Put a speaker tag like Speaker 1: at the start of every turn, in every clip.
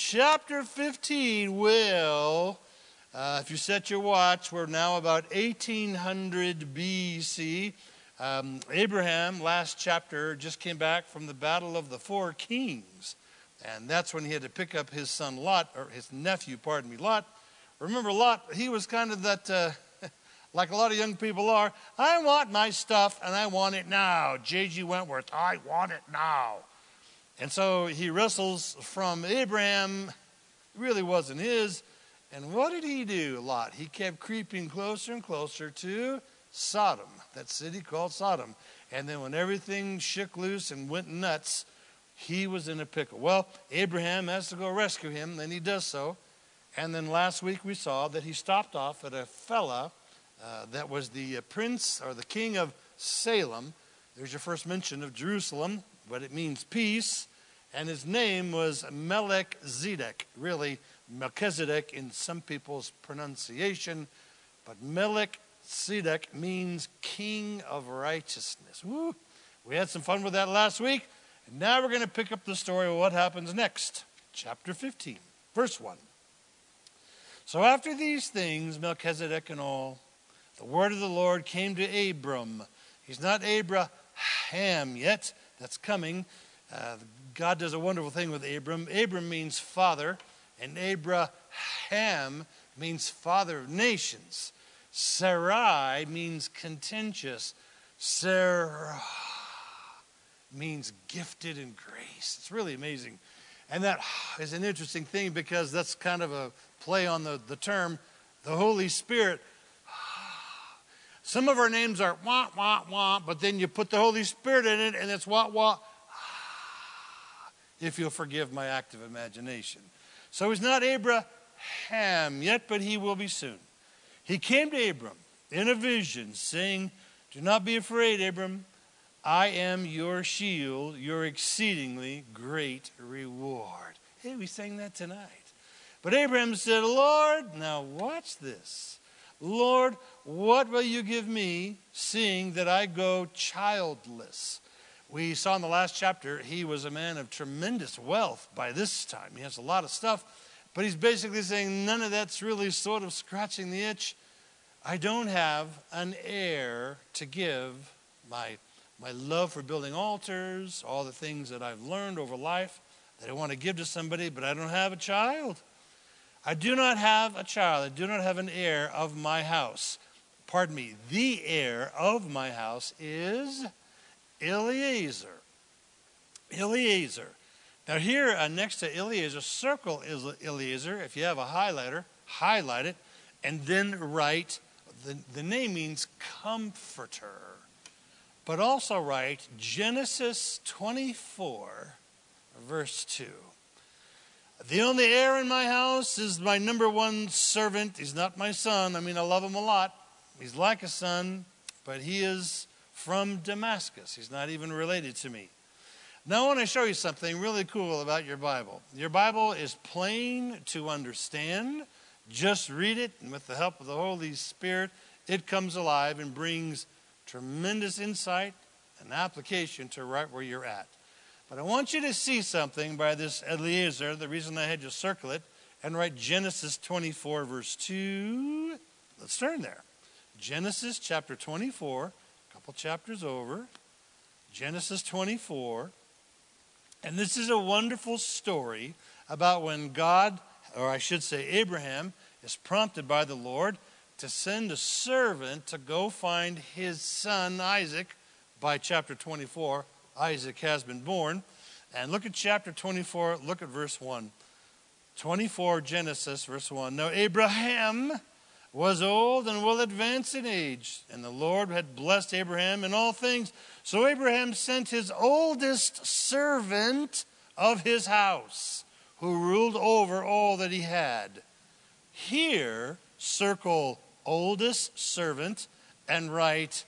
Speaker 1: chapter 15 will, if you set your watch, we're now about 1800 BC. Abraham, last chapter, just came back from the Battle of the Four Kings. And that's when he had to pick up his son Lot, or his nephew, Lot. Remember Lot, he was kind of that, like a lot of young people are, I want my stuff and I want it now. J.G. Wentworth, I want it now. And so he wrestles from Abraham. It really wasn't his. And what did he do, Lot? He kept creeping closer and closer to Sodom, that city called Sodom. And then when everything shook loose and went nuts, he was in a pickle. Well, Abraham has to go rescue him, and he does so. And then last week we saw that he stopped off at a fella that was the prince or the king of Salem. There's your first mention of Jerusalem, but it means peace. And his name was Melchizedek, really Melchizedek in some people's pronunciation. But Melchizedek means king of righteousness. Woo! We had some fun with that last week. And now we're going to pick up the story of what happens next. Chapter 15, verse 1. So after these things, Melchizedek and all, the word of the Lord came to Abram. He's not Abraham yet. That's coming. God does a wonderful thing with Abram. Abram means father, and Abraham means father of nations. Sarai means contentious. Sarah means gifted in grace. It's really amazing. And that is an interesting thing because that's kind of a play on the term, the Holy Spirit. Some of our names are wah, wah, wah, but then you put the Holy Spirit in it and it's wah, wah, if you'll forgive my active imagination. So he's not Abraham yet, but he will be soon. He came to Abram in a vision saying, do not be afraid, Abram. I am your shield, your exceedingly great reward. Hey, we sang that tonight. But Abraham said, Lord, now watch this. Lord, what will you give me, seeing that I go childless? We saw in the last chapter, he was a man of tremendous wealth by this time. He has a lot of stuff, but he's basically saying none of that's really sort of scratching the itch. I don't have an heir to give my love for building altars, all the things that I've learned over life that I want to give to somebody, but I don't have a child. I do not have a child. I do not have an heir of my house. Pardon me. The heir of my house is Eliezer. Eliezer. Now here next to Eliezer, circle Eliezer. If you have a highlighter, highlight it, and then write, the name means comforter. But also write Genesis 24, verse 2. The only heir in my house is my number one servant. He's not my son. I mean, I love him a lot. He's like a son, but he is from Damascus. He's not even related to me. Now I want to show you something really cool about your Bible. Your Bible is plain to understand. Just read it, and with the help of the Holy Spirit, it comes alive and brings tremendous insight and application to right where you're at. But I want you to see something by this Eliezer. The reason I had you circle it and write Genesis 24, verse 2. Let's turn there. Genesis chapter 24, a couple chapters over. Genesis 24. And this is a wonderful story about when God, or I should say Abraham, is prompted by the Lord to send a servant to go find his son Isaac. By chapter 24, Isaac has been born. And look at chapter 24, look at verse 1. 24 Genesis, verse 1. Now Abraham was old and well advanced in age, and the Lord had blessed Abraham in all things. So Abraham sent his oldest servant of his house, who ruled over all that he had. Here, circle oldest servant and write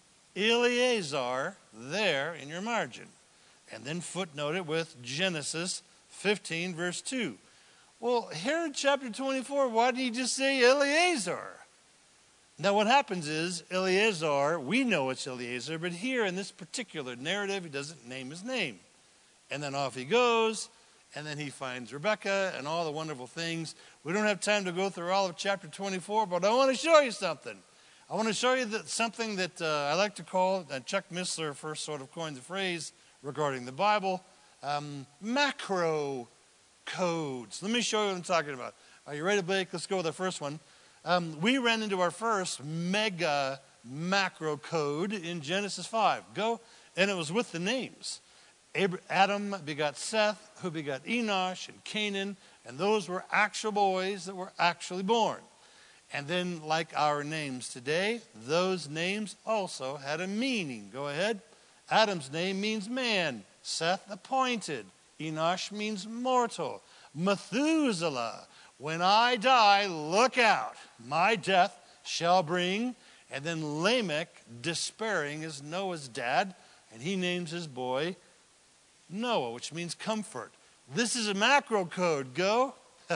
Speaker 1: Eliezer there in your margin. And then footnote it with Genesis 15, verse 2. Well, here in chapter 24, why did he just say Eliezer? Now what happens is Eliezer, we know it's Eliezer, but here in this particular narrative, he doesn't name his name. And then off he goes, And then he finds Rebekah and all the wonderful things. We don't have time to go through all of chapter 24, but I want to show you something. I want to show you something that I like to call, Chuck Missler first sort of coined the phrase regarding the Bible, macro codes. Let me show you what I'm talking about. Are you ready, Blake? Let's go with our first one. We ran into our first mega macro code in Genesis 5. Go, and it was with the names. Adam begot Seth, who begot Enosh and Canaan, and those were actual boys that were actually born. And then, like our names today, those names also had a meaning. Go ahead. Adam's name means man. Seth, appointed. Enosh means mortal. Methuselah, when I die, look out. My death shall bring. And then Lamech, despairing, is Noah's dad, and he names his boy Noah, which means comfort. This is a macro code. Go.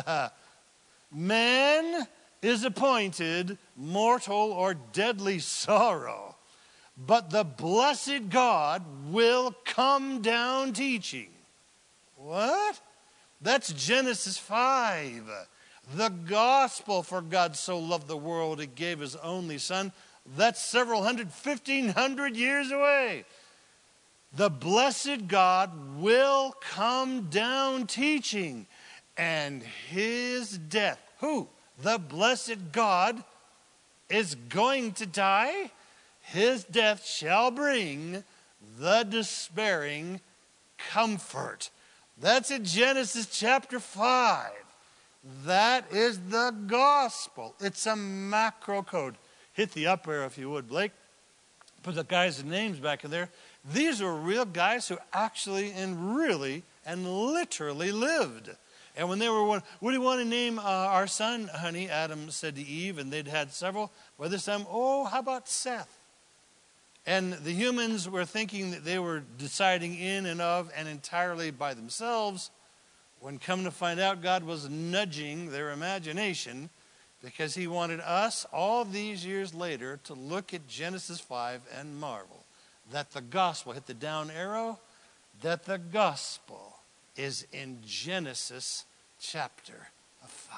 Speaker 1: Man is appointed mortal or deadly sorrow, but the blessed God will come down teaching. What? That's Genesis 5. The gospel, for God so loved the world, he gave his only son. That's several hundred, 1,500 years away. The blessed God will come down teaching, and his death. Who? The blessed God is going to die. His death shall bring the despairing comfort. That's in Genesis chapter 5. That is the gospel. It's a macro code. Hit the up arrow if you would, Blake. Put the guys' names back in there. These are real guys who actually and really and literally lived. And when they were, what do you want to name our son, honey? Adam said to Eve, and they'd had several. By this time, how about Seth? And the humans were thinking that they were deciding in and of and entirely by themselves, when come to find out, God was nudging their imagination because he wanted us, all these years later, to look at Genesis 5 and marvel that the gospel, hit the down arrow, that the gospel is in Genesis chapter 5.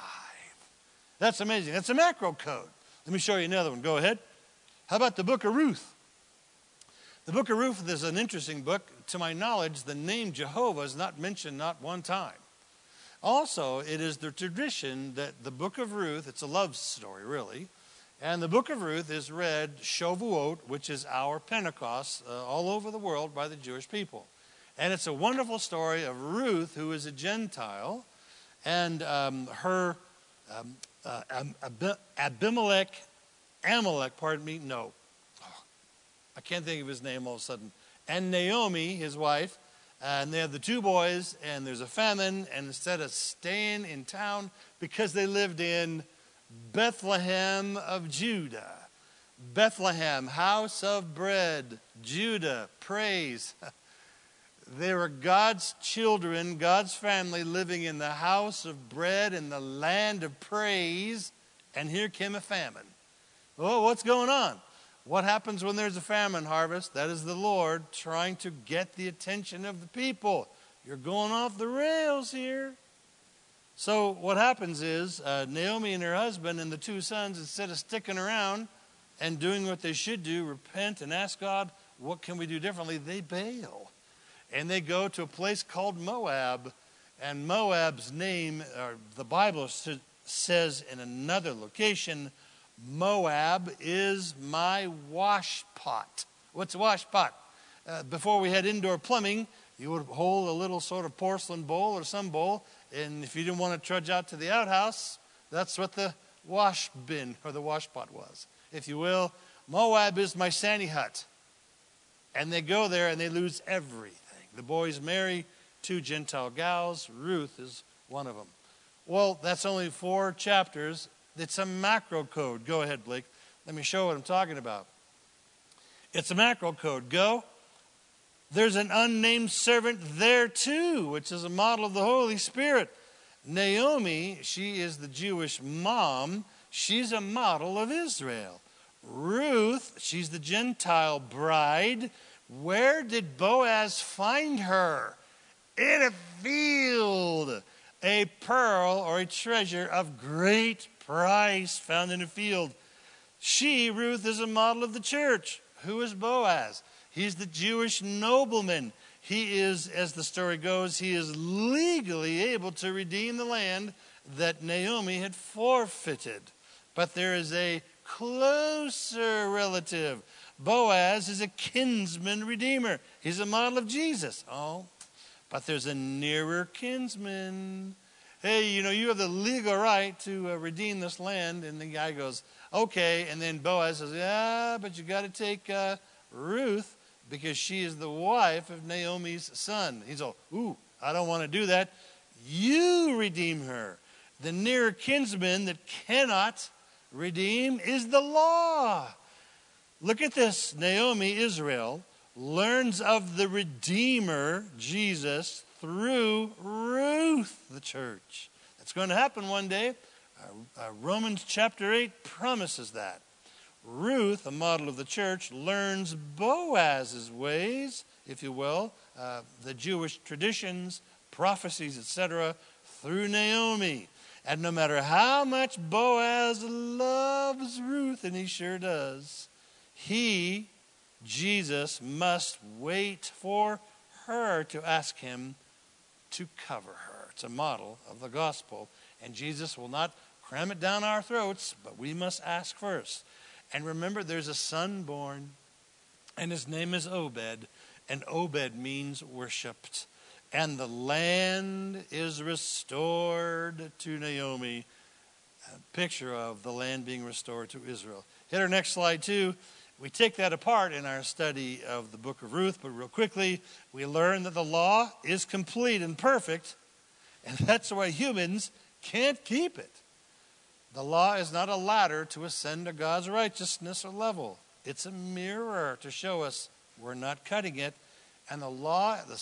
Speaker 1: That's amazing. That's a macro code. Let me show you another one. Go ahead. How about the book of Ruth? The book of Ruth is an interesting book. To my knowledge, the name Jehovah is not mentioned not one time. Also, it is the tradition that the book of Ruth, it's a love story really, and the book of Ruth is read Shavuot, which is our Pentecost, all over the world by the Jewish people. And it's a wonderful story of Ruth, who is a Gentile, and her Amalek, I can't think of his name all of a sudden, and Naomi, his wife, and they have the two boys, and there's a famine, and instead of staying in town, because they lived in Bethlehem of Judah. Bethlehem, house of bread. Judah, praise. They were God's children, God's family living in the house of bread in the land of praise. And here came a famine. Oh, what's going on? What happens when there's a famine, Harvest? That is the Lord trying to get the attention of the people. You're going off the rails here. So what happens is Naomi and her husband and the two sons, instead of sticking around and doing what they should do, repent and ask God, what can we do differently? They bail. And they go to a place called Moab. And Moab's name, the Bible says in another location, Moab is my wash pot. What's a wash pot? Before we had indoor plumbing, you would hold a little sort of porcelain bowl or some bowl, and if you didn't want to trudge out to the outhouse, that's what the wash bin or the wash pot was, if you will. Moab is my Sandy hut. And they go there and they lose everything. The boys marry two Gentile gals. Ruth is one of them. Well, that's only 4 chapters. It's a macro code. Go ahead, Blake. Let me show what I'm talking about. It's a macro code. Go. There's an unnamed servant there too, which is a model of the Holy Spirit. Naomi, she is the Jewish mom. She's a model of Israel. Ruth, she's the Gentile bride. Where did Boaz find her? in a field. A pearl or a treasure of great price found in a field. She, Ruth, is a model of the church. Who is Boaz? He's the Jewish nobleman. He is, as the story goes, he is legally able to redeem the land that Naomi had forfeited. But there is a closer relative. Boaz is a kinsman redeemer. He's a model of Jesus. Oh, but there's a nearer kinsman. Hey, you have the legal right to redeem this land. And the guy goes, okay. And then Boaz says, yeah, but you got to take Ruth because she is the wife of Naomi's son. He's all, ooh, I don't want to do that. You redeem her. The nearer kinsman that cannot redeem is the law. Look at this. Naomi, Israel, learns of the Redeemer, Jesus, through Ruth, the church. That's going to happen one day. Romans chapter 8 promises that. Ruth, a model of the church, learns Boaz's ways, if you will, the Jewish traditions, prophecies, etc., through Naomi. And no matter how much Boaz loves Ruth, and he sure does, he, Jesus, must wait for her to ask him to cover her. It's a model of the gospel. And Jesus will not cram it down our throats, but we must ask first. And remember, there's a son born, and his name is Obed. And Obed means worshipped. And the land is restored to Naomi. A picture of the land being restored to Israel. Hit our next slide, too. We take that apart in our study of the book of Ruth, but real quickly, we learn that the law is complete and perfect, and that's why humans can't keep it. The law is not a ladder to ascend to God's righteousness or level. It's a mirror to show us we're not cutting it. And the law, the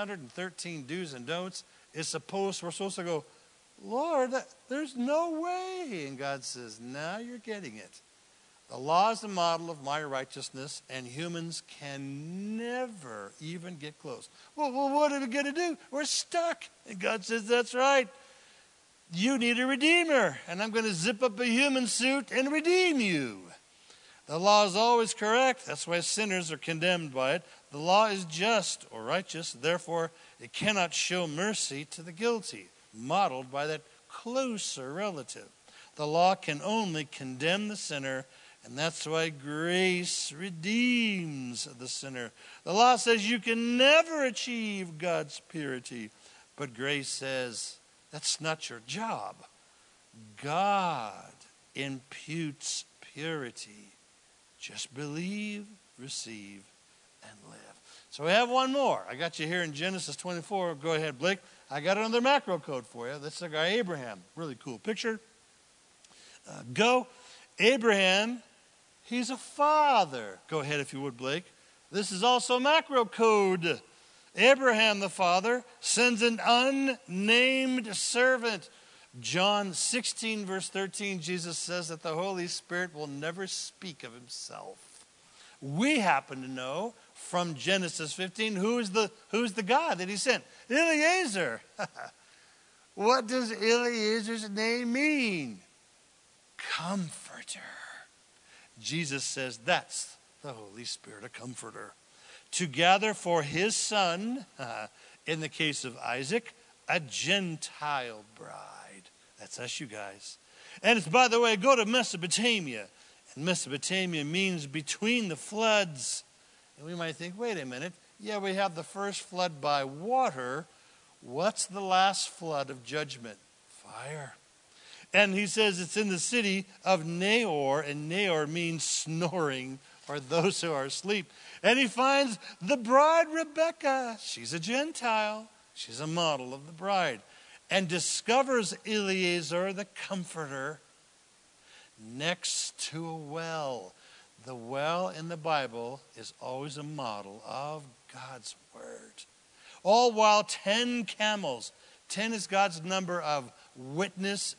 Speaker 1: 613 do's and don'ts, we're supposed to go, Lord, there's no way. And God says, now you're getting it. The law is the model of my righteousness, and humans can never even get close. Well, what are we going to do? We're stuck. And God says, that's right. You need a redeemer, and I'm going to zip up a human suit and redeem you. The law is always correct. That's why sinners are condemned by it. The law is just or righteous. Therefore, it cannot show mercy to the guilty, modeled by that closer relative. The law can only condemn the sinner, and that's why grace redeems the sinner. The law says you can never achieve God's purity, but grace says that's not your job. God imputes purity. Just believe, receive, and live. So we have one more. I got you here in Genesis 24. Go ahead, Blake. I got another macro code for you. That's the guy Abraham. Really cool picture. Go. Abraham, he's a father. Go ahead if you would, Blake. This is also macro code. Abraham, the father, sends an unnamed servant. John 16, verse 13, Jesus says that the Holy Spirit will never speak of himself. We happen to know from Genesis 15 who's the God that he sent. Eliezer. What does Eliezer's name mean? Comforter. Jesus says that's the Holy Spirit, a comforter. To gather for his son, in the case of Isaac, a Gentile bride. That's us, you guys. And it's, by the way, go to Mesopotamia. And Mesopotamia means between the floods. And we might think, wait a minute. Yeah, we have the first flood by water. What's the last flood of judgment? Fire. And he says it's in the city of Nahor, and Nahor means snoring, or those who are asleep. And he finds the bride Rebecca. She's a Gentile. She's a model of the bride. And discovers Eliezer, the comforter, next to a well. The well in the Bible is always a model of God's word. All while 10 camels. 10 is God's number of witness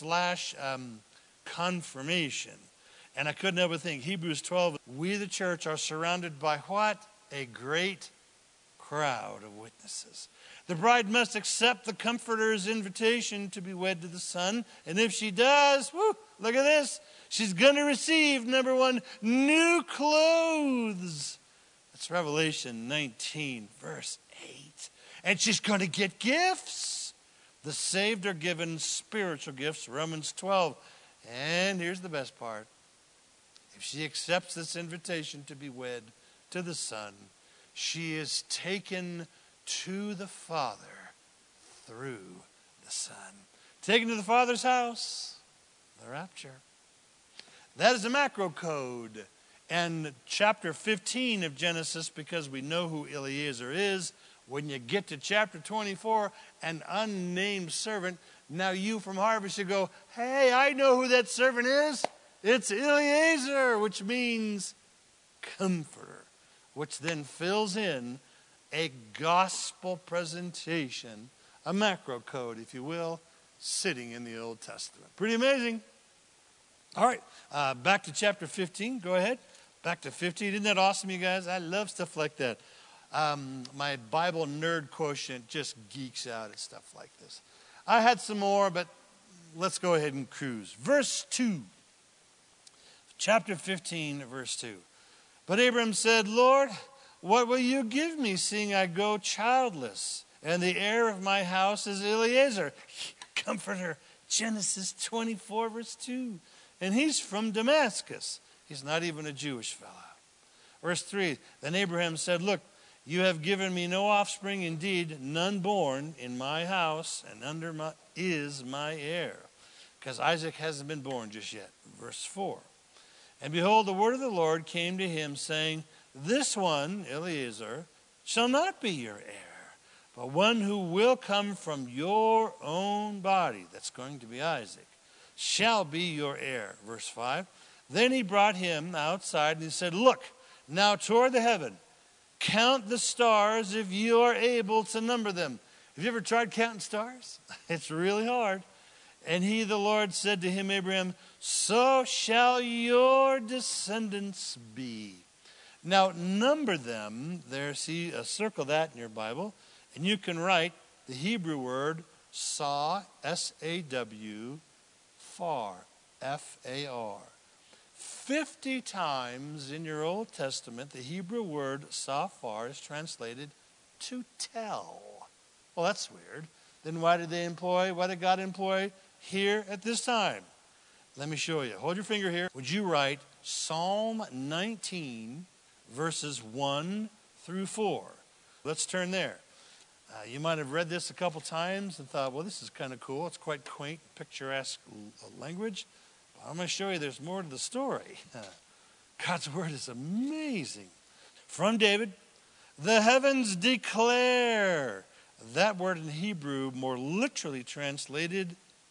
Speaker 1: / confirmation. And I couldn't ever think, Hebrews 12, we the church are surrounded by what? A great crowd of witnesses. The bride must accept the Comforter's invitation to be wed to the Son. And if she does, look at this. She's going to receive, number one, new clothes. That's Revelation 19, verse 8. And she's going to get gifts. The saved are given spiritual gifts, Romans 12. And here's the best part. If she accepts this invitation to be wed to the Son, she is taken to the Father through the Son. Taken to the Father's house, the rapture. That is a macro code. And chapter 15 of Genesis, because we know who Eliezer is, when you get to chapter 24, an unnamed servant, now you from Harvest should go, hey, I know who that servant is. It's Eliezer, which means comforter, which then fills in a gospel presentation, a macro code, if you will, sitting in the Old Testament. Pretty amazing. All right, back to chapter 15. Go ahead. Back to 15. Isn't that awesome, you guys? I love stuff like that. My Bible nerd quotient just geeks out at stuff like this. I had some more, but let's go ahead and cruise. Verse 2. Chapter 15, verse 2. But Abram said, Lord, what will you give me, seeing I go childless, and the heir of my house is Eliezer? Comforter, Genesis 24, verse 2. And he's from Damascus. He's not even a Jewish fellow. Verse 3, then Abraham said, look, you have given me no offspring, indeed, none born in my house, and is my heir. Because Isaac hasn't been born just yet. Verse 4. And behold, the word of the Lord came to him, saying, this one, Eliezer, shall not be your heir, but one who will come from your own body, that's going to be Isaac, shall be your heir. Verse 5. Then he brought him outside and he said, look, now toward the heaven, count the stars if you are able to number them. Have you ever tried counting stars? It's really hard. And he, the Lord, said to him, Abraham, so shall your descendants be. Now number them. There, see, circle that in your Bible. And you can write the Hebrew word saw, S-A-W, far, F-A-R. 50 times in your Old Testament, the Hebrew word safar is translated to tell. Well, that's weird. Then why did God employ here at this time? Let me show you. Hold your finger here. Would you write Psalm 19, verses 1 through 4? Let's turn there. You might have read this a couple times and thought, well, this is kind of cool. It's quite quaint, picturesque language. I'm going to show you there's more to the story. God's word is amazing. From David, the heavens declare. That word in Hebrew, more literally translated,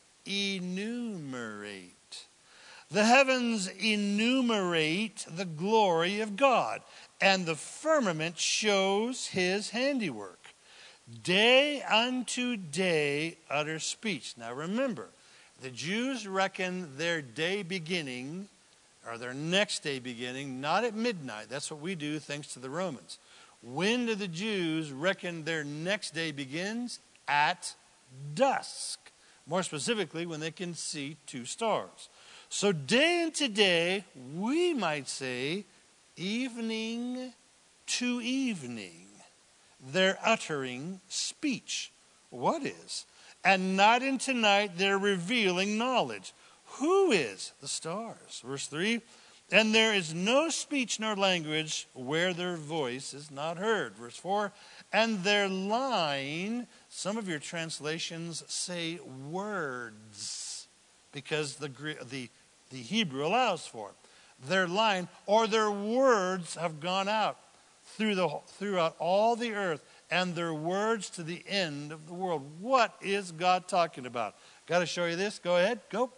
Speaker 1: enumerate. The heavens enumerate the glory of God, and the firmament shows his handiwork. Day unto day utter speech. Now remember, the Jews reckon their day beginning, or their next day beginning, not at midnight. That's what we do thanks to the Romans. When do the Jews reckon their next day begins? At dusk. More specifically, when they can see two stars. So day into day, we might say, evening to evening, they're uttering speech. What is? And night into night, they're revealing knowledge. Who is? The stars. Verse 3, and there is no speech nor language where their voice is not heard. Verse 4, and their line, some of your translations say words, because the Hebrew allows for it. Their line, or their words have gone out throughout all the earth, and their words to the end of the world. What is God talking about? Got to show you this. Go ahead. Go.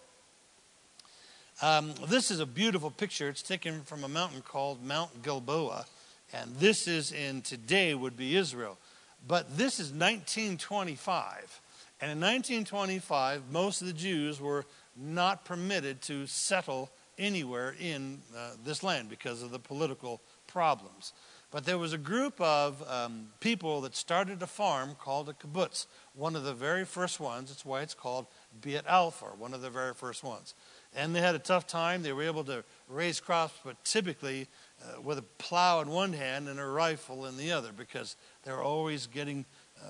Speaker 1: This is a beautiful picture. It's taken from a mountain called Mount Gilboa. And this is today would be Israel. But this is 1925. And in 1925, most of the Jews were not permitted to settle anywhere in this land because of the political problems. But there was a group of people that started a farm called a kibbutz, one of the very first ones. That's why it's called Beit Alpha, one of the very first ones. And they had a tough time. They were able to raise crops, but typically with a plow in one hand and a rifle in the other, because they were always getting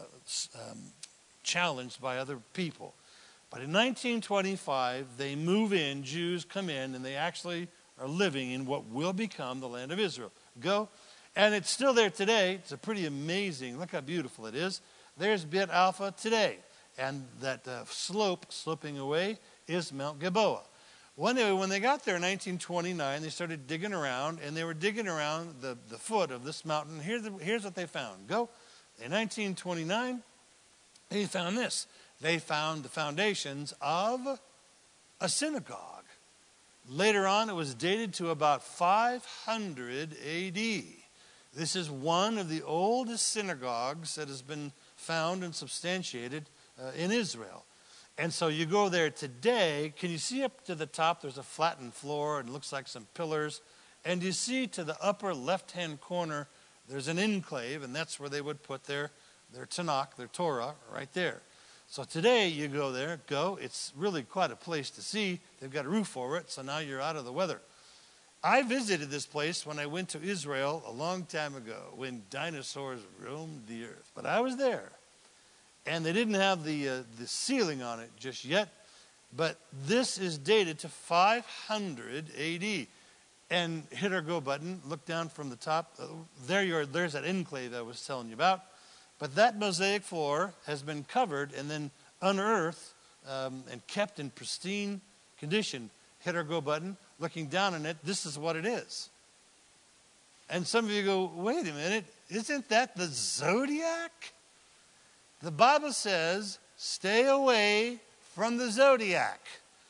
Speaker 1: challenged by other people. But in 1925, they move in, Jews come in, and they actually are living in what will become the land of Israel. Go. And it's still there today. It's a pretty amazing, look how beautiful it is. There's Beit Alpha today. And that sloping away is Mount Gilboa. One day when they got there in 1929, they started digging around, and they were digging around the foot of this mountain. Here's what they found. Go. In 1929, they found this. They found the foundations of a synagogue. Later on, it was dated to about 500 A.D. This is one of the oldest synagogues that has been found and substantiated in Israel. And so you go there today. Can you see up to the top? There's a flattened floor and it looks like some pillars. And you see to the upper left-hand corner, there's an enclave, and that's where they would put their Tanakh, their Torah, right there. So today you go there, it's really quite a place to see. They've got a roof over it, so now you're out of the weather. I visited this place when I went to Israel a long time ago when dinosaurs roamed the earth. But I was there, and they didn't have the ceiling on it just yet. But this is dated to 500 A.D. And hit our go button, look down from the top. There's that enclave I was telling you about. But that mosaic floor has been covered and then unearthed and kept in pristine condition. Hit our go button, looking down on it, this is what it is. And some of you go, wait a minute, isn't that the zodiac? The Bible says, stay away from the zodiac.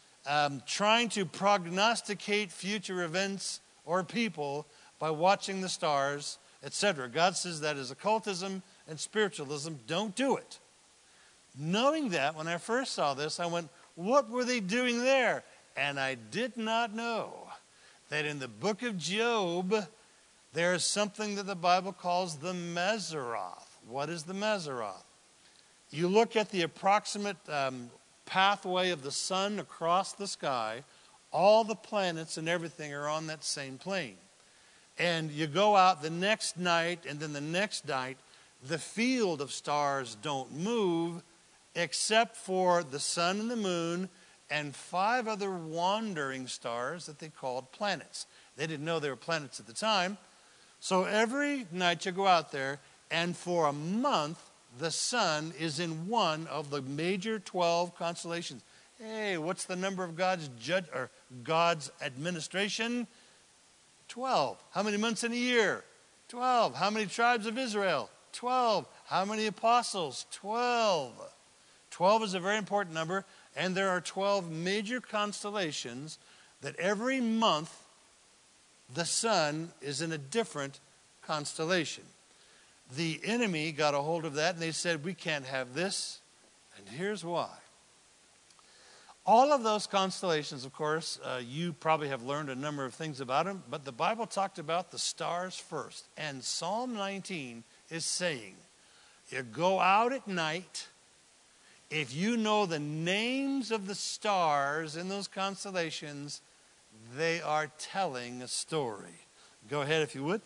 Speaker 1: Trying to prognosticate future events or people by watching the stars, etc. God says that is occultism and spiritualism. Don't do it. Knowing that, when I first saw this, I went, what were they doing there? And I did not know that in the book of Job, there is something that the Bible calls the Mazzaroth. What is the Mazzaroth? You look at the approximate pathway of the sun across the sky. All the planets and everything are on that same plane. And you go out the next night and then the next night, the field of stars don't move except for the sun and the moon and 5 other wandering stars that they called planets. They didn't know they were planets at the time. So every night you go out there, and for a month, the sun is in one of the major 12 constellations. Hey, what's the number of God's administration? 12. How many months in a year? 12. How many tribes of Israel? 12. How many apostles? 12. 12 is a very important number, and there are 12 major constellations that every month the sun is in a different constellation. The enemy got a hold of that, and they said, we can't have this, and here's why. All of those constellations, of course, you probably have learned a number of things about them, but the Bible talked about the stars first. And Psalm 19 is saying, you go out at night, if you know the names of the stars in those constellations, they are telling a story. Go ahead if you would.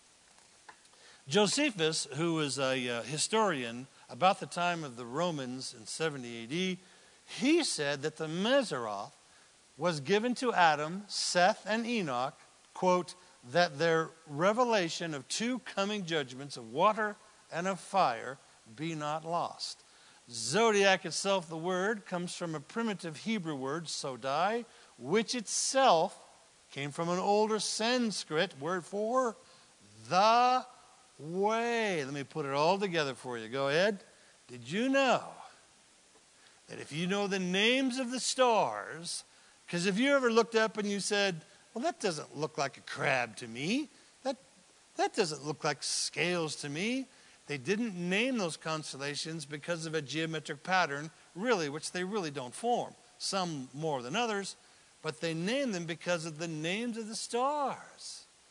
Speaker 1: Josephus, who was a historian about the time of the Romans in 70 A.D., he said that the Mazzaroth was given to Adam, Seth, and Enoch, quote, that their revelation of 2 coming judgments of water and of fire be not lost. Zodiac itself, the word, comes from a primitive Hebrew word, sodai, which itself came from an older Sanskrit word for the way. Let me put it all together for you. Go ahead. Did you know that if you know the names of the stars, because if you ever looked up and you said, well, that doesn't look like a crab to me. That doesn't look like scales to me. They didn't name those constellations because of a geometric pattern, really, which they really don't form. Some more than others, but they named them because of the names of the stars.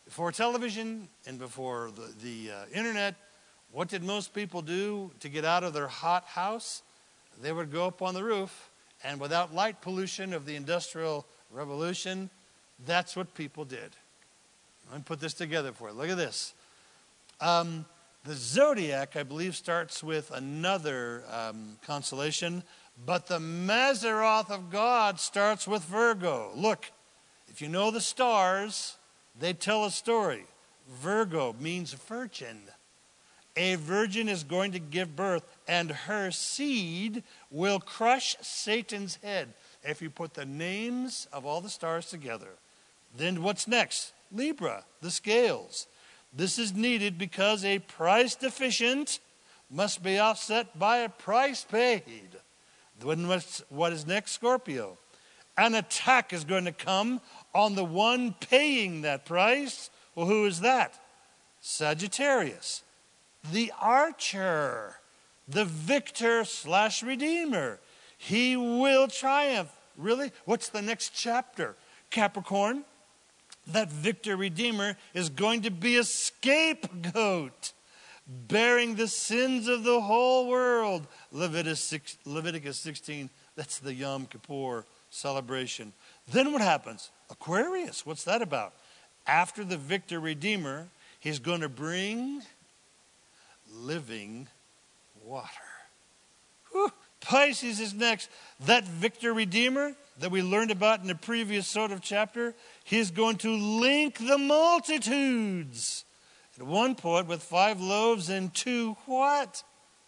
Speaker 1: Before television and before the internet, what did most people do to get out of their hot house? They would go up on the roof, and without light pollution of the Industrial Revolution, that's what people did. Let me put this together for you. Look at this. The zodiac, I believe, starts with another constellation, but the Mazzaroth of God starts with Virgo. Look, if you know the stars, they tell a story. Virgo means virgin. A virgin is going to give birth, and her seed will crush Satan's head. If you put the names of all the stars together, then what's next? Libra, the scales. This is needed because a price deficient must be offset by a price paid. What is next? Scorpio. An attack is going to come on the one paying that price. Well, who is that? Sagittarius. The archer, the victor/redeemer. He will triumph. Really? What's the next chapter? Capricorn. That victor redeemer is going to be a scapegoat, bearing the sins of the whole world. Leviticus 16, that's the Yom Kippur celebration. Then what happens? Aquarius, what's that about? After the victor redeemer, he's going to bring living water. Whew. Pisces is next. That victor redeemer that we learned about in the previous sort of chapter, he's going to link the multitudes. At one point, with 5 loaves and 2 what?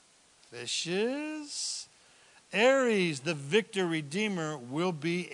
Speaker 1: Fishes. Aries, the victor redeemer, will be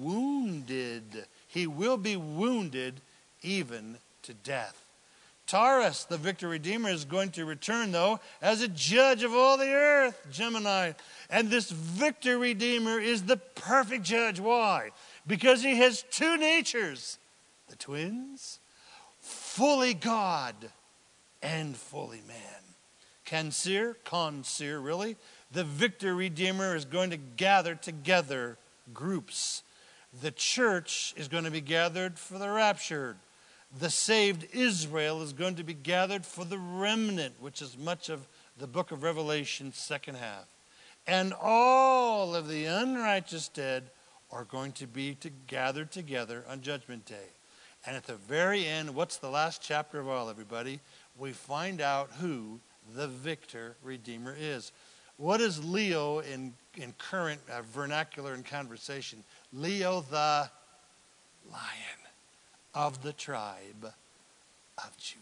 Speaker 1: he will be wounded even to death. Taurus, the victor redeemer, is going to return, though, as a judge of all the earth. Gemini. And this victor redeemer is the perfect judge. Why? Because he has 2 natures. The twins, fully God and fully man. Cancer, really. The victor redeemer is going to gather together groups. The church is going to be gathered for the raptured. The saved Israel is going to be gathered for the remnant, which is much of the book of Revelation, second half. And all of the unrighteous dead are going to be gathered together on Judgment Day. And at the very end, what's the last chapter of all, everybody? We find out who the victor redeemer is. What is Leo in current vernacular and conversation? Leo the lion of the tribe of Judah.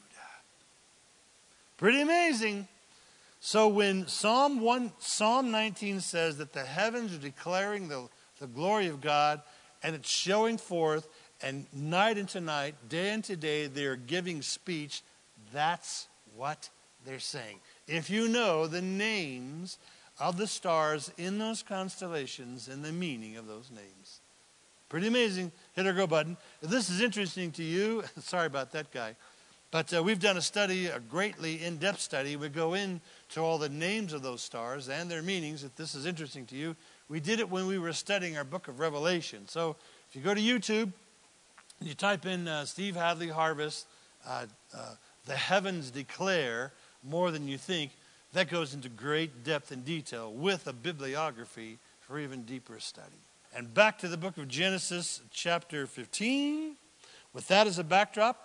Speaker 1: Pretty amazing. So when Psalm 19 says that the heavens are declaring the glory of God, and it's showing forth, and night into night, day into day, they're giving speech, that's what they're saying. If you know the names of the stars in those constellations and the meaning of those names. Pretty amazing. Hit our go button. If this is interesting to you, sorry about that guy, but we've done a study, a greatly in-depth study. We go into all the names of those stars and their meanings. If this is interesting to you, we did it when we were studying our book of Revelation. So if you go to YouTube, you type in Steve Hadley Harvest, the heavens declare more than you think. That goes into great depth and detail with a bibliography for even deeper study. And back to the book of Genesis, chapter 15. With that as a backdrop,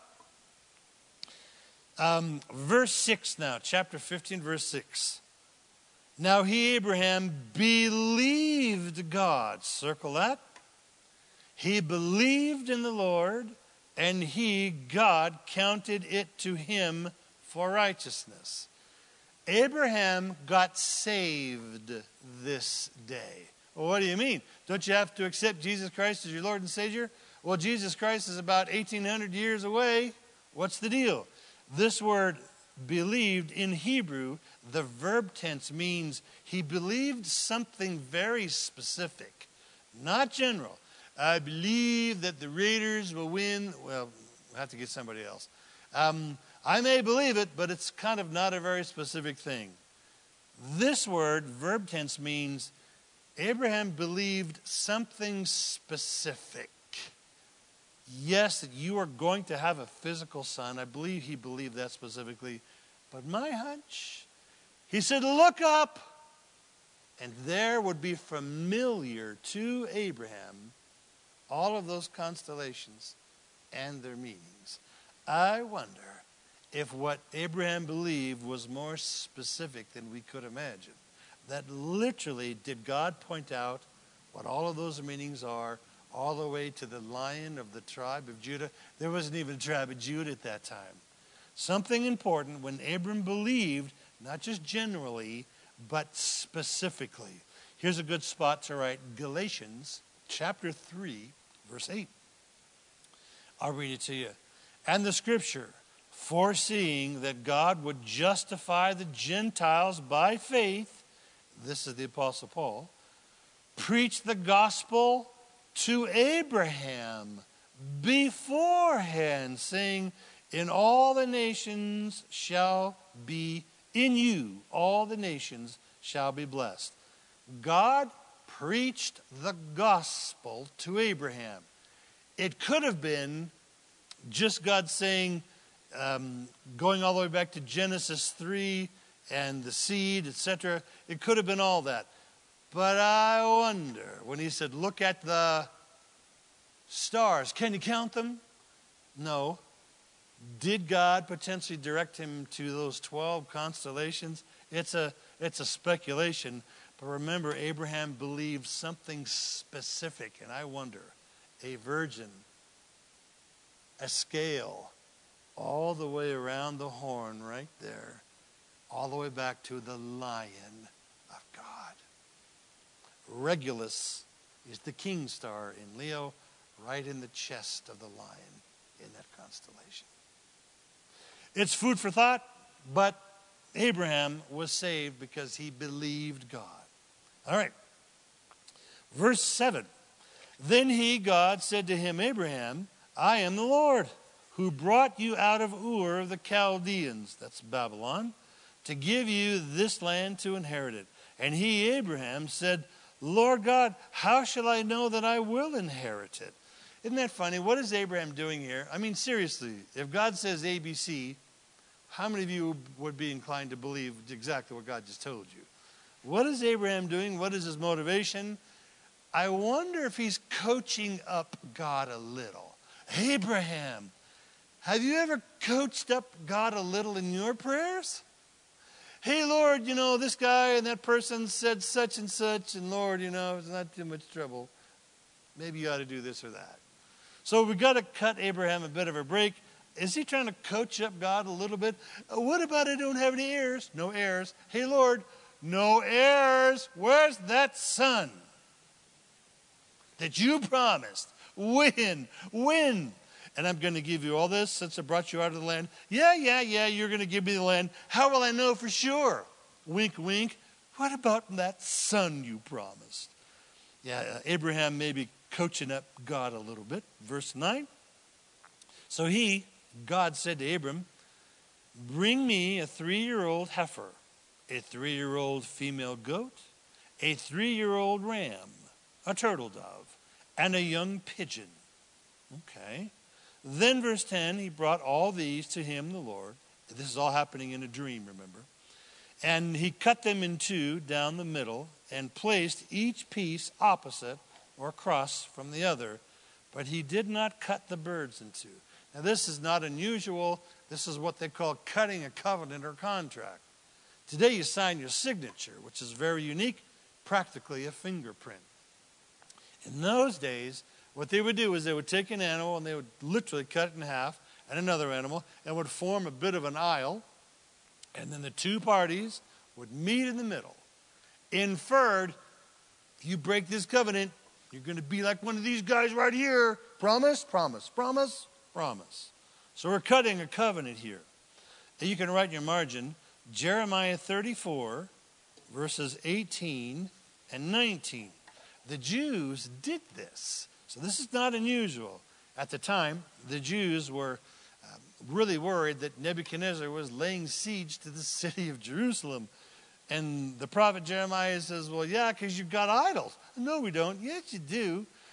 Speaker 1: verse 6 now, chapter 15, verse 6. Now he, Abraham, believed God. Circle that. He believed in the Lord, and God, counted it to him for righteousness. Abraham got saved this day. Well, what do you mean? Don't you have to accept Jesus Christ as your Lord and Savior? Well, Jesus Christ is about 1,800 years away. What's the deal? This word believed in Hebrew, the verb tense means he believed something very specific, not general. I believe that the Raiders will win. Well, we'll have to get somebody else. I may believe it, but it's kind of not a very specific thing. This word, verb tense, means Abraham believed something specific. yes, that you are going to have a physical son. I believe he believed that specifically. But my hunch, he said, look up. And there would be familiar to Abraham all of those constellations and their meanings. I wonder if what Abraham believed was more specific than we could imagine. That literally did God point out what all of those meanings are all the way to the Lion of the tribe of Judah. There wasn't even a tribe of Judah at that time. Something important when Abram believed, not just generally, but specifically. Here's a good spot to write Galatians chapter 3, verse 8. I'll read it to you. And the scripture, foreseeing that God would justify the Gentiles by faith, this is the Apostle Paul, preached the gospel to Abraham beforehand, saying, in all the nations shall be, in you all the nations shall be blessed. God preached the gospel to Abraham. It could have been just God saying, going all the way back to Genesis 3 and the seed, etc. It could have been all that. But I wonder, when he said, look at the stars, can you count them? No. Did God potentially direct him to those 12 constellations? It's a speculation. But remember, Abraham believed something specific. And I wonder, a virgin, a scale, all the way around the horn right there, all the way back to the Lion of God. Regulus is the king star in Leo, right in the chest of the lion in that constellation. It's food for thought, but Abraham was saved because he believed God. All right. Verse 7. Then he, God, said to him, Abraham, I am the Lord, who brought you out of Ur of the Chaldeans, that's Babylon, to give you this land to inherit it. And he, Abraham, said, Lord God, how shall I know that I will inherit it? Isn't that funny? What is Abraham doing here? I mean, seriously, if God says ABC, how many of you would be inclined to believe exactly what God just told you? What is Abraham doing? What is his motivation? I wonder if he's coaching up God a little. Abraham, have you ever coached up God a little in your prayers? Hey, Lord, this guy and that person said such and such, and Lord, it's not too much trouble. Maybe you ought to do this or that. So we've got to cut Abraham a bit of a break. Is he trying to coach up God a little bit? What about I don't have any heirs? No heirs. Hey, Lord, no heirs. Where's that son that you promised? When? And I'm going to give you all this since I brought you out of the land. Yeah, you're going to give me the land. How will I know for sure? Wink, wink. What about that son you promised? Yeah, Abraham may be coaching up God a little bit. Verse 9. So God said to Abram, bring me a 3-year-old heifer, a 3-year-old female goat, a 3-year-old ram, a turtle dove, and a young pigeon. Okay. Then verse 10, he brought all these to him, the Lord. This is all happening in a dream, remember. And he cut them in two down the middle and placed each piece opposite or across from the other. But he did not cut the birds in two. Now this is not unusual. This is what they call cutting a covenant or contract. Today you sign your signature, which is very unique, practically a fingerprint. In those days, what they would do is they would take an animal and they would literally cut it in half, and another animal, and would form a bit of an aisle, and then the two parties would meet in the middle. Inferred, if you break this covenant, you're going to be like one of these guys right here. Promise, promise, promise, promise. So we're cutting a covenant here. And you can write in your margin, Jeremiah 34, verses 18 and 19. The Jews did this. So this is not unusual. At the time, the Jews were really worried that Nebuchadnezzar was laying siege to the city of Jerusalem. And the prophet Jeremiah says, well, yeah, because you've got idols. No, we don't. Yes, you do.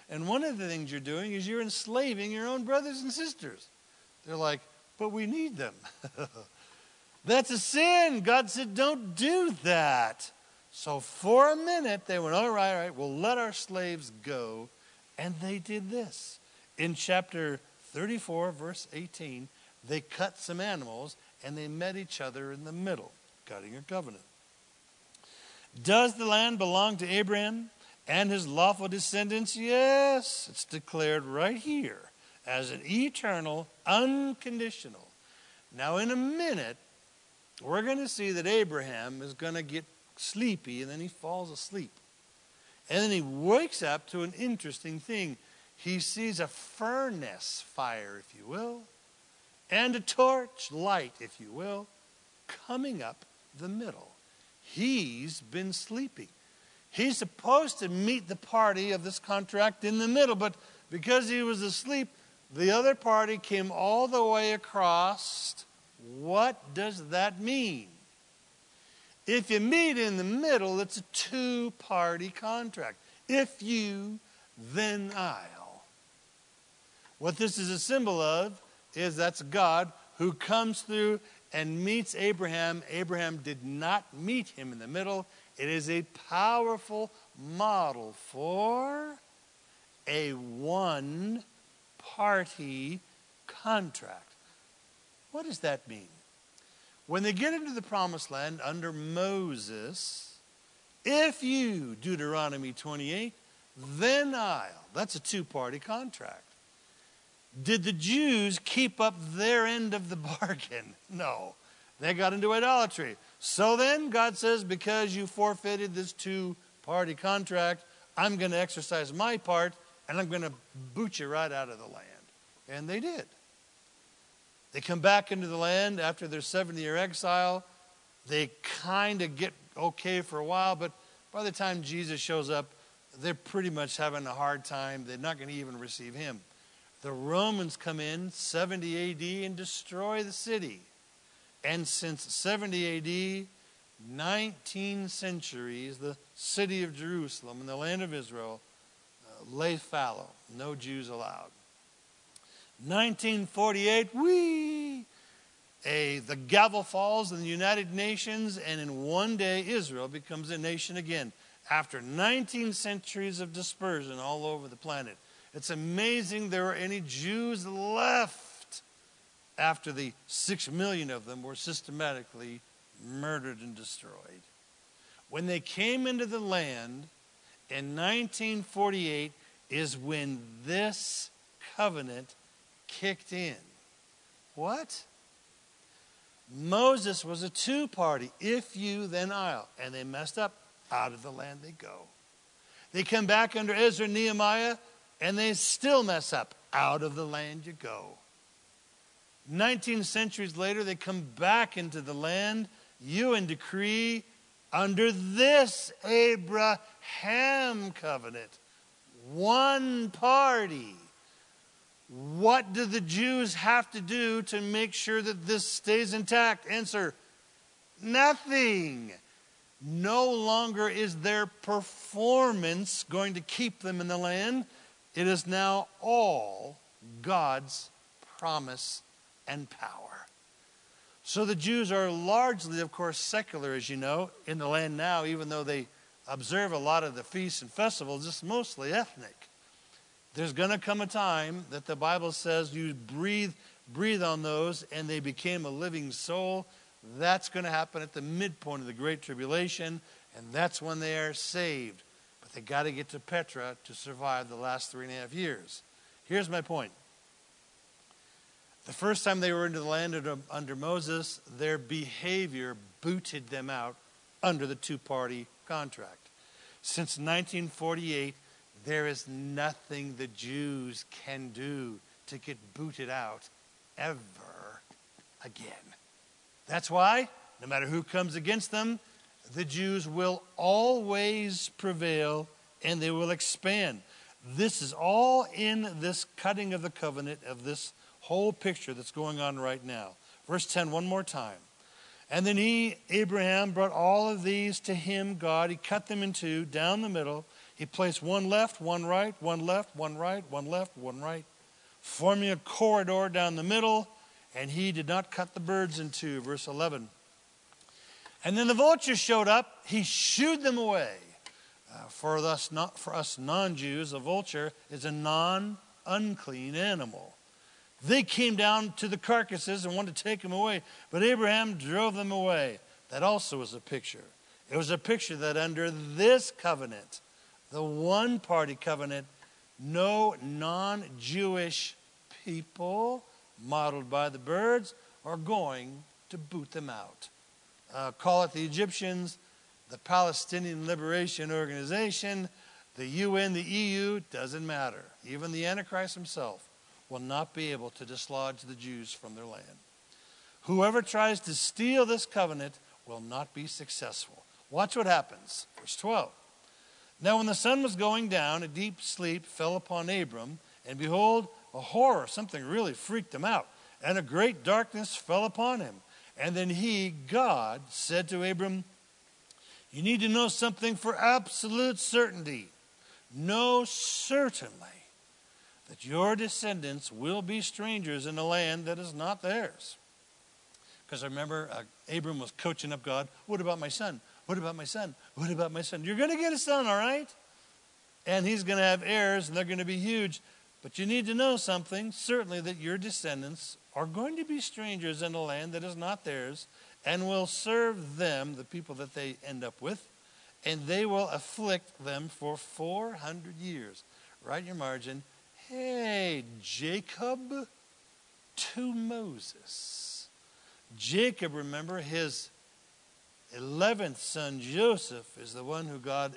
Speaker 1: And one of the things you're doing is you're enslaving your own brothers and sisters. They're like, but we need them. That's a sin. God said, don't do that. So for a minute, they went, all right, we'll let our slaves go. And they did this. In chapter 34, verse 18, they cut some animals and they met each other in the middle, cutting a covenant. Does the land belong to Abraham and his lawful descendants? Yes, it's declared right here as an eternal, unconditional. Now in a minute, we're going to see that Abraham is going to get sleepy and then he falls asleep. And then he wakes up to an interesting thing. He sees a furnace fire, if you will, and a torch light, if you will, coming up the middle. He's been sleeping. He's supposed to meet the party of this contract in the middle, but because he was asleep, the other party came all the way across. What does that mean? If you meet in the middle, it's a two-party contract. If you, then I'll. What this is a symbol of is that's God who comes through and meets Abraham. Abraham did not meet him in the middle. It is a powerful model for a one-party contract. What does that mean? When they get into the promised land under Moses, if you, Deuteronomy 28, then I'll. That's a two-party contract. Did the Jews keep up their end of the bargain? No. They got into idolatry. So then God says, because you forfeited this two-party contract, I'm going to exercise my part and I'm going to boot you right out of the land. And they did. They come back into the land after their 70-year exile. They kind of get okay for a while, but by the time Jesus shows up, they're pretty much having a hard time. They're not going to even receive him. The Romans come in 70 AD and destroy the city. And since 70 AD, 19 centuries, the city of Jerusalem and the land of Israel lay fallow. No Jews allowed. 1948, the gavel falls in the United Nations, and in one day Israel becomes a nation again after 19 centuries of dispersion all over the planet. It's amazing there are any Jews left after the 6 million of them were systematically murdered and destroyed. When they came into the land in 1948 is when this covenant kicked in. What? Moses was a two-party. If you, then I'll. And they messed up. Out of the land they go. They come back under Ezra and Nehemiah, and they still mess up. Out of the land you go. 19 centuries later, they come back into the land. You and decree under this Abraham covenant. One party. What do the Jews have to do to make sure that this stays intact? Answer, nothing. No longer is their performance going to keep them in the land. It is now all God's promise and power. So the Jews are largely, of course, secular, as you know, in the land now, even though they observe a lot of the feasts and festivals, it's mostly ethnic. There's going to come a time that the Bible says you breathe on those and they became a living soul. That's going to happen at the midpoint of the Great Tribulation, and that's when they are saved. But they got to get to Petra to survive the last 3.5 years. Here's my point. The first time they were into the land under Moses, their behavior booted them out under the two-party contract. Since 1948, there is nothing the Jews can do to get booted out ever again. That's why, no matter who comes against them, the Jews will always prevail and they will expand. This is all in this cutting of the covenant of this whole picture that's going on right now. Verse 10, one more time. And then Abraham, brought all of these to him, God. He cut them in two, down the middle. He placed one left, one right, one left, one right, one left, one right, forming a corridor down the middle, and he did not cut the birds in two, verse 11. And then the vultures showed up. He shooed them away. For us non-Jews, a vulture is a non-unclean animal. They came down to the carcasses and wanted to take them away, but Abraham drove them away. That also was a picture. It was a picture that under this covenant, the one-party covenant, no non-Jewish people, modeled by the birds, are going to boot them out. Call it the Egyptians, the Palestinian Liberation Organization, the UN, the EU, doesn't matter. Even the Antichrist himself will not be able to dislodge the Jews from their land. Whoever tries to steal this covenant will not be successful. Watch what happens. Verse 12. Now when the sun was going down, a deep sleep fell upon Abram, and behold, a horror, something really freaked him out, and a great darkness fell upon him. And then he, God, said to Abram, you need to know something for absolute certainty. Know certainly that your descendants will be strangers in a land that is not theirs. Because I remember Abram was coaching up God. What about my son? What about my son? What about my son? You're going to get a son, all right? And he's going to have heirs, and they're going to be huge. But you need to know something, certainly that your descendants are going to be strangers in a land that is not theirs, and will serve them, the people that they end up with, and they will afflict them for 400 years. Write your margin. Hey, Jacob to Moses. Jacob, remember, his 11th son, Joseph, is the one who God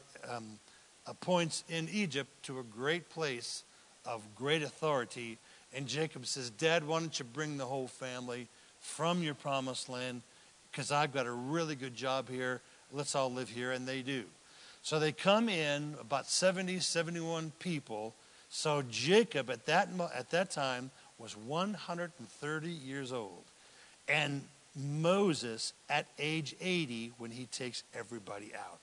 Speaker 1: appoints in Egypt to a great place of great authority. And Jacob says, Dad, why don't you bring the whole family from your promised land? Because I've got a really good job here. Let's all live here. And they do. So they come in, about 70, 71 people. So Jacob at that time was 130 years old. And Moses at age 80 when he takes everybody out.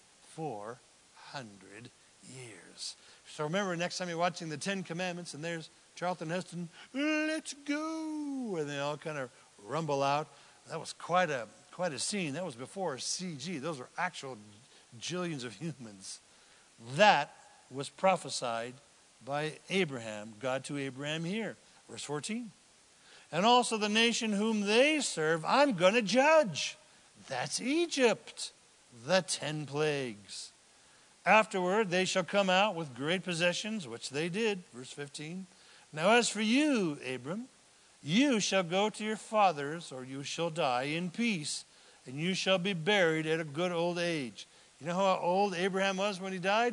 Speaker 1: 400 years. So remember, next time you're watching the Ten Commandments and there's Charlton Heston, let's go. And they all kind of rumble out. That was quite a scene. That was before CG. Those were actual jillions of humans. That was prophesied by Abraham, God to Abraham here. Verse 14. And also the nation whom they serve, I'm going to judge. That's Egypt. The 10 plagues. Afterward, they shall come out with great possessions, which they did. Verse 15. Now as for you, Abram, you shall go to your fathers, or you shall die in peace, and you shall be buried at a good old age. You know how old Abraham was when he died?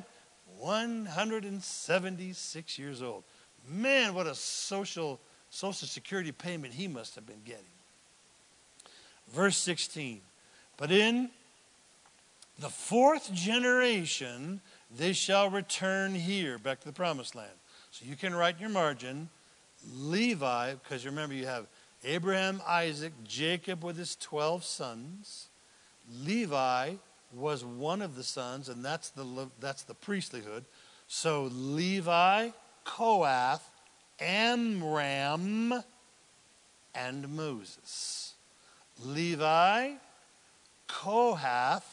Speaker 1: 176 years old. Man, what a Social Security payment he must have been getting. Verse 16. But in the 4th generation, they shall return here, back to the promised land. So you can write in your margin, Levi, because remember you have Abraham, Isaac, Jacob with his 12 sons. Levi was one of the sons, and that's the priestlyhood. So Levi, Kohath, Amram, and Moses. Levi, Kohath,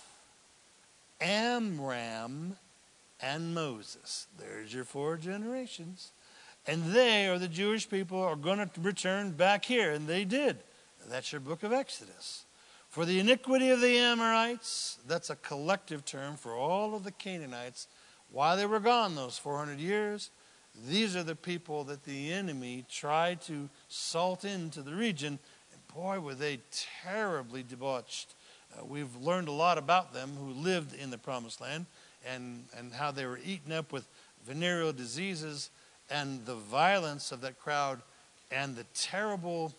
Speaker 1: Amram, and Moses. There's your 4 generations. And they, or the Jewish people, are going to return back here. And they did. That's your book of Exodus. For the iniquity of the Amorites, that's a collective term for all of the Canaanites, while they were gone those 400 years, these are the people that the enemy tried to salt into the region. And boy, were they terribly debauched. We've learned a lot about them who lived in the promised land and how they were eaten up with venereal diseases and the violence of that crowd and the terrible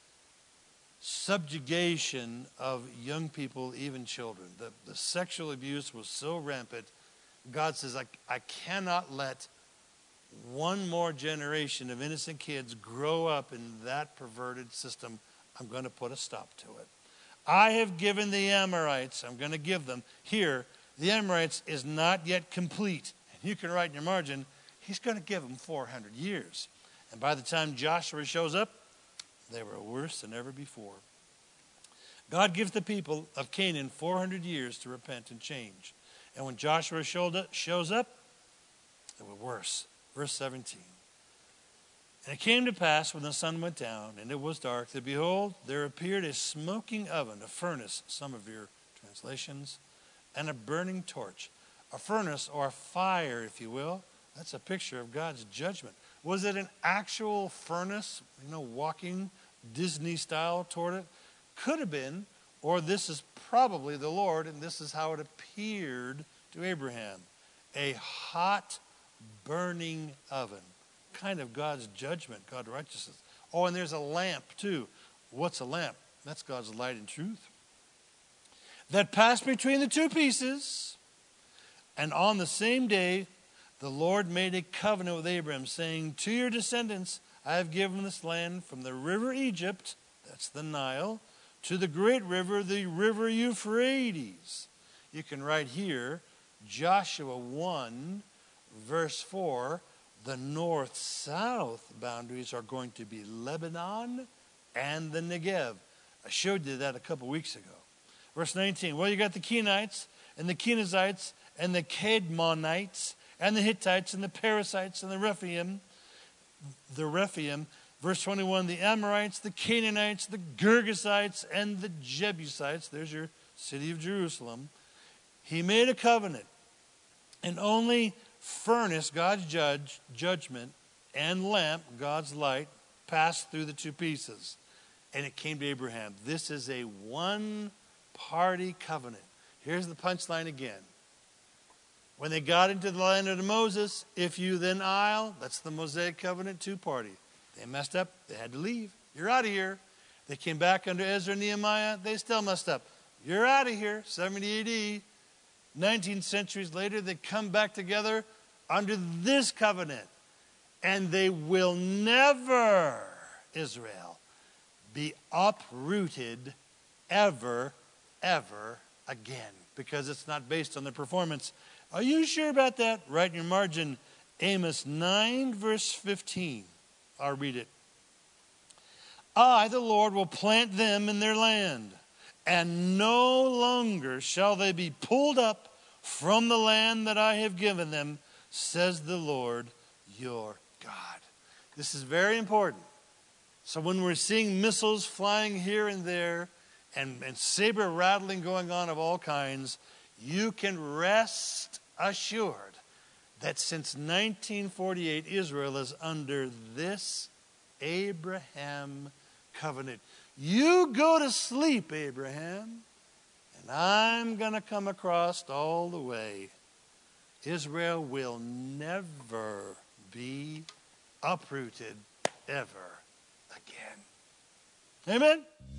Speaker 1: subjugation of young people, even children. The sexual abuse was so rampant. God says, I cannot let one more generation of innocent kids grow up in that perverted system. I'm going to put a stop to it. I have given the Amorites, I'm going to give them. Here, the Amorites is not yet complete. And You can write in your margin, he's going to give them 400 years. And by the time Joshua shows up, they were worse than ever before. God gives the people of Canaan 400 years to repent and change. And when Joshua shows up, they were worse. Verse 17. And it came to pass when the sun went down and it was dark, that behold, there appeared a smoking oven, a furnace, some of your translations, and a burning torch. A furnace or a fire, if you will. That's a picture of God's judgment. Was it an actual furnace, walking Disney style toward it? Could have been, or this is probably the Lord, and this is how it appeared to Abraham. A hot, burning oven. Kind of God's judgment, God's righteousness. Oh, and there's a lamp too. What's a lamp? That's God's light and truth. That passed between the two pieces. And on the same day, the Lord made a covenant with Abraham, saying, to your descendants, I have given this land from the river Egypt, that's the Nile, to the great river, the river Euphrates. You can write here, Joshua 1, verse 4, the north-south boundaries are going to be Lebanon and the Negev. I showed you that a couple weeks ago. Verse 19, well, you got the Kenites and the Kenizzites and the Cadmonites and the Hittites and the Perizzites and the Rephaim. Verse 21, the Amorites, the Canaanites, the Girgashites, and the Jebusites. There's your city of Jerusalem. He made a covenant, and only furnace, God's judgment, and lamp, God's light, passed through the two pieces. And it came to Abraham. This is a one-party covenant. Here's the punchline again. When they got into the land of Moses, if you then I'll, that's the Mosaic covenant, two-party. They messed up. They had to leave. You're out of here. They came back under Ezra and Nehemiah. They still messed up. You're out of here. 70 AD. 19 centuries later, they come back together under this covenant. And they will never, Israel, be uprooted ever again. Because it's not based on their performance. Are you sure about that? Write in your margin, Amos 9, verse 15. I'll read it. I, the Lord, will plant them in their land, and no longer shall they be pulled up from the land that I have given them, says the Lord your God. This is very important. So when we're seeing missiles flying here and there, and saber rattling going on of all kinds, you can rest assured that since 1948, Israel is under this Abraham covenant. You go to sleep, Abraham, and I'm going to come across all the way. Israel will never be uprooted ever again. Amen?